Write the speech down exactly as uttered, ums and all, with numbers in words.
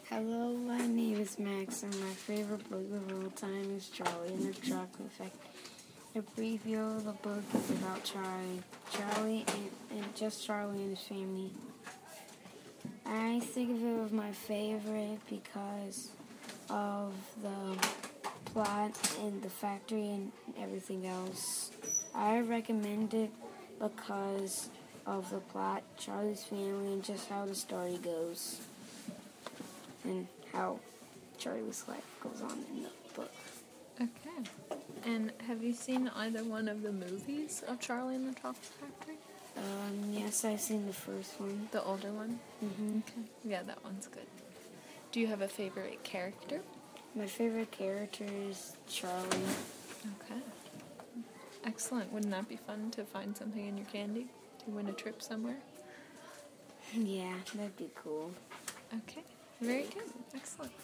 Hello, my name is Max, and my favorite book of all time is Charlie and the Chocolate Factory. The preview of the book is about Charlie, Charlie, and, and just Charlie and his family. I think of it as my favorite because of the plot and the factory and everything else. I recommend it because of the plot, Charlie's family, and just how the story goes. And how Charlie's life goes on in the book. Okay. And have you seen either one of the movies of Charlie and the Chocolate Factory? Um, yes, I've seen the first one. The older one? Mm-hmm. Okay. Yeah, that one's good. Do you have a favorite character? My favorite character is Charlie. Okay. Excellent. Wouldn't that be fun to find something in your candy? To win a trip somewhere? Yeah, that'd be cool. Okay. Very good. Excellent.